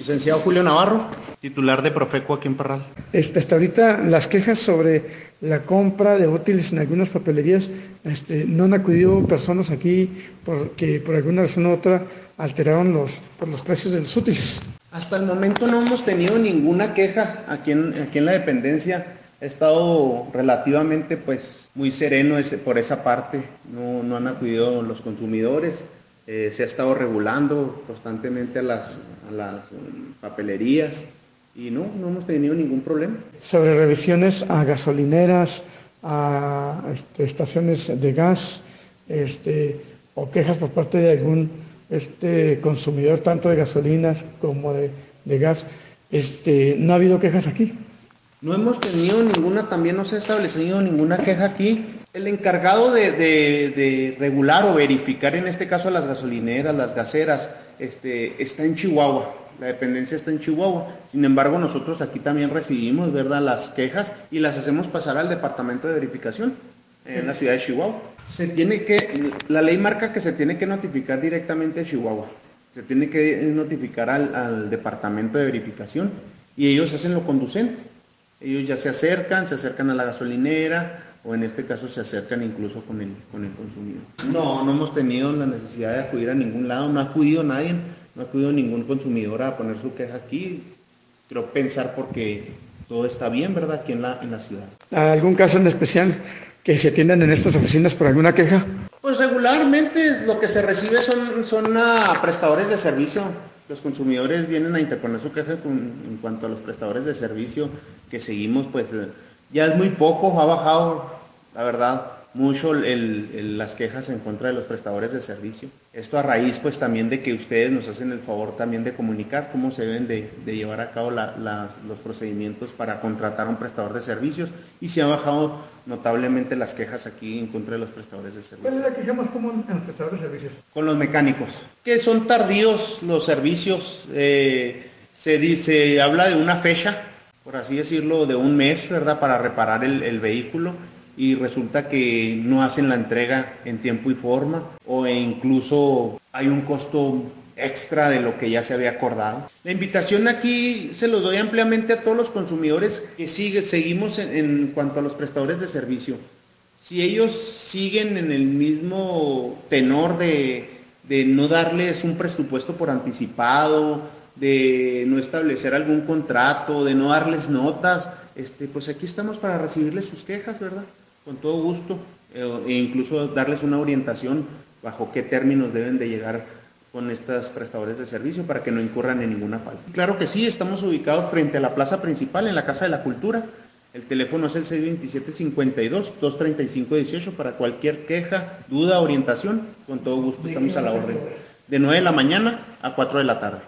Licenciado Julio Navarro, titular de Profeco aquí en Parral. Hasta ahorita las quejas sobre la compra de útiles en algunas papelerías, no han acudido personas aquí porque por alguna razón u otra alteraron los precios de los útiles. Hasta el momento no hemos tenido ninguna queja aquí en la dependencia. Ha estado relativamente muy sereno por esa parte. No han acudido los consumidores. Se ha estado regulando constantemente a las papelerías y no hemos tenido ningún problema. Sobre revisiones a gasolineras, a estaciones de gas, o quejas por parte de algún consumidor tanto de gasolinas como de gas, no ha habido quejas aquí. No hemos tenido ninguna, también no se ha establecido ninguna queja aquí. El encargado de regular o verificar, en este caso las gasolineras, las gaseras, está en Chihuahua. La dependencia está en Chihuahua. Sin embargo, nosotros aquí también recibimos, ¿verdad?, las quejas y las hacemos pasar al departamento de verificación en la ciudad de Chihuahua. La ley marca que se tiene que notificar directamente a Chihuahua. Se tiene que notificar al departamento de verificación y ellos hacen lo conducente. Ellos ya se acercan a la gasolinera, o en este caso se acercan incluso con el consumidor. No hemos tenido la necesidad de acudir a ningún lado, no ha acudido nadie, no ha acudido ningún consumidor a poner su queja aquí. Creo pensar porque todo está bien, ¿verdad?, aquí en la ciudad. ¿Algún caso en especial que se atiendan en estas oficinas por alguna queja? Pues regularmente lo que se recibe son a prestadores de servicio. Los consumidores vienen a interponer su queja en cuanto a los prestadores de servicio que seguimos, ya es muy poco, ha bajado, la verdad, mucho las quejas en contra de los prestadores de servicio. Esto a raíz también de que ustedes nos hacen el favor también de comunicar cómo se deben de llevar a cabo los procedimientos para contratar a un prestador de servicios, y se ha bajado notablemente las quejas aquí en contra de los prestadores de servicios. ¿Cuál es la queja más común en los prestadores de servicios? Con los mecánicos, que son tardíos los servicios. Se habla de una fecha, por así decirlo, de un mes, ¿verdad?, para reparar el vehículo, y resulta que no hacen la entrega en tiempo y forma, o incluso hay un costo extra de lo que ya se había acordado. La invitación aquí se los doy ampliamente a todos los consumidores que seguimos en cuanto a los prestadores de servicio. Si ellos siguen en el mismo tenor de no darles un presupuesto por anticipado, de no establecer algún contrato, de no darles notas, pues aquí estamos para recibirles sus quejas, ¿verdad?, con todo gusto, e incluso darles una orientación bajo qué términos deben de llegar con estos prestadores de servicio para que no incurran en ninguna falta. Claro que sí, estamos ubicados frente a la plaza principal, en la Casa de la Cultura. El teléfono es el 627-52-235-18 para cualquier queja, duda, orientación, con todo gusto estamos a la orden. De 9 de la mañana a 4 de la tarde.